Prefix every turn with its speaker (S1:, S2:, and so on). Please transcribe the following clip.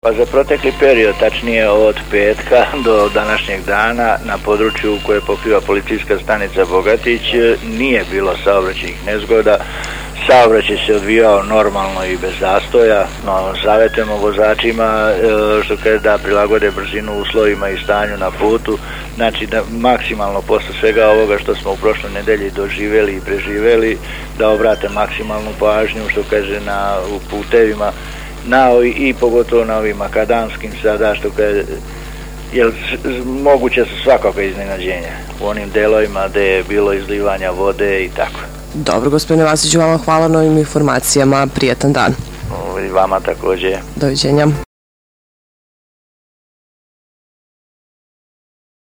S1: Pa za protekli period, tačnije od petka do današnjeg dana, na području koje pokriva policijska stanica Bogatić nije bilo saobraćajnih nezgoda. Saobraćaj se odvijao normalno i bez zastoja, no savjetujemo vozačima što kaže da prilagode brzinu uslovima i stanju na putu, znači da maksimalno posle svega ovoga što smo u prošloj nedelji doživjeli i preživjeli, da obrate maksimalnu pažnju što kaže u putevima, i pogotovo na ovim makadamskim sada što kaže, jer moguće su svakakve iznenađenja u onim delovima gde je bilo izlivanja vode i tako.
S2: Dobro, gospodine Vasiću, vama hvala na ovim informacijama. Prijatan dan.
S1: I vama takođe.
S2: Doviđenja.